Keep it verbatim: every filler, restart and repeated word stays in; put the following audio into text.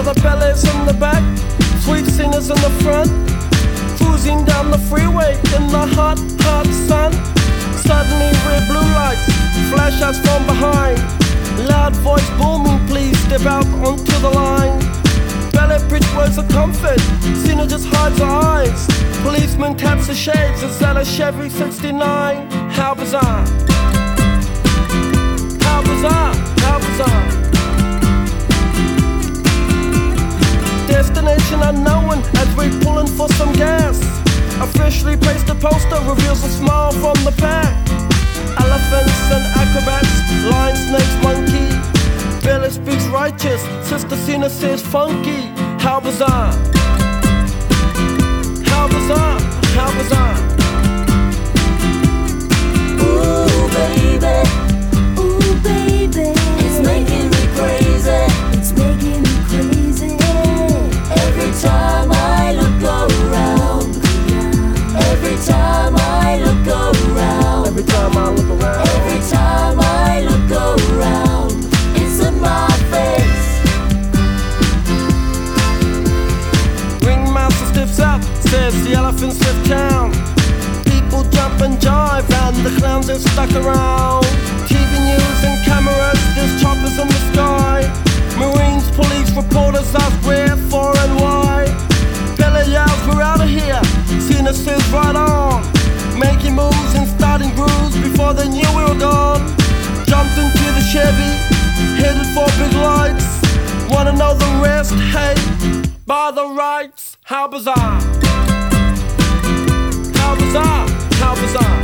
the bellies in the back, sweet singers in the front, cruising down the freeway in the hot, hot sun. Suddenly red blue lights flash us from behind. Loud voice booming, please step out onto the line. Ballet bridge words of comfort, Cena just hides her eyes. Policeman taps the shades, is that a Chevy sixty-nine? How bizarre, how bizarre, how bizarre. Destination unknown as we pulling for some gas. Officially placed a poster reveals a smile from the pack. Elephants and acrobats, lion, snakes, monkey. Billy speaks righteous, Sister Cena says funky. How bizarre, how bizarre, how bizarre. Ooh baby, ooh baby, it's making me crazy, it's making me crazy. Every time I look around, every time I look around, Every time I look around, every time I look around, it's in my face. Ringmaster stiffs up, says the elephants left town. People jump and jive and the clowns are stuck around. T V news and cameras, there's choppers in the sky. Marines, police, reporters ask where, for and why. Billy yells, we're out of here. Cena says right on, making moves and starting grooves before they knew we were gone. Jumped into the Chevy, headed for big lights. Wanna know the rest? Hey, by the rights. How bizarre, how bizarre, how bizarre.